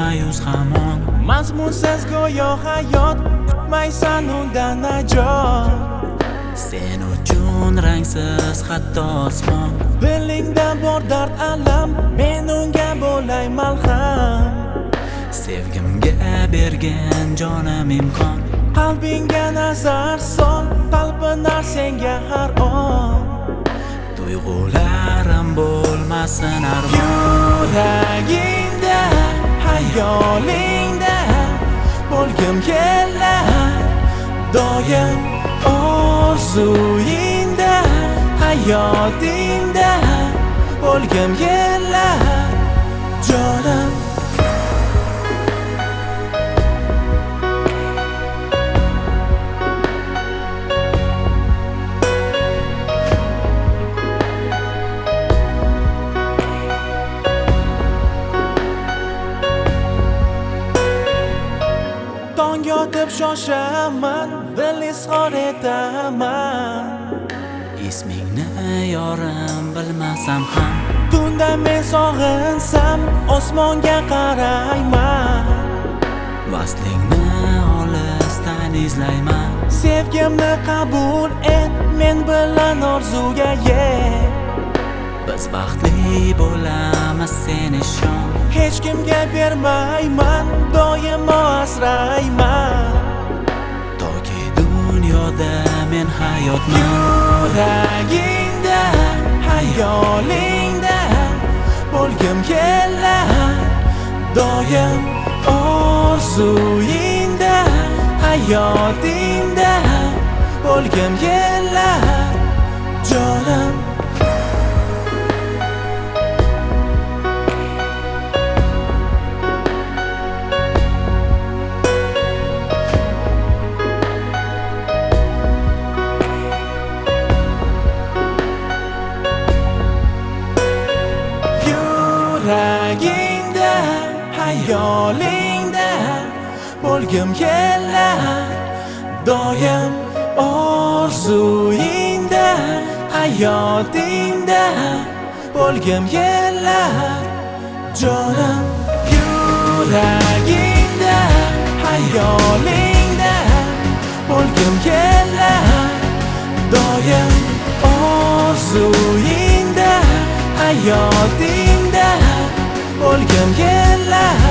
ma'yus hamon. Mazmunsiz go'yo hayot, kutmaysan undan najot. Sen uchun rangsiz hatto osmon. Dilingda bor dard alam, men unga bo'lay malham. Sevgimga bergan jonim imkon. Qalbingga nazar sol, qalbinar senga har on. Tuyg'ularim bo'lmasin armon. Yuragingda, hayolingda bo'lgim kelar. Doim orzuyingda, hayotingda bo'lgim kelar. Jonim tong yotib shoshaman, dil izhor etaman. Ismingni yorim bilmasam ham, Tunda men sog'insam, osmonga qarayman. vaslingni olisdan izlayman. Sevgimni qabul et, men bilan orzuga yet. Biz baxtli bo'lamiz, sen ishon. Hech kimga bermayman, doimo asrayman. Toki dunyoda men hayotman. Yuragingda, hayolingda bo'lgim kelar. Doim orzuyingda, hayotingda bo'lgim kelar. Jonim yuragingda, hayolingda bo'lgim kelar. Doim orzuyingda, hayotingda bo'lgim kelar. Jonim yuragingda, hayolingda bo'lgim kelar. Doim orzuyingda, hayotingda bo'lgim kelar.